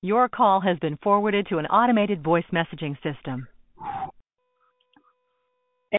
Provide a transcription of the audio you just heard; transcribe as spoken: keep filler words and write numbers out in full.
Your call has been forwarded to an automated voice messaging system.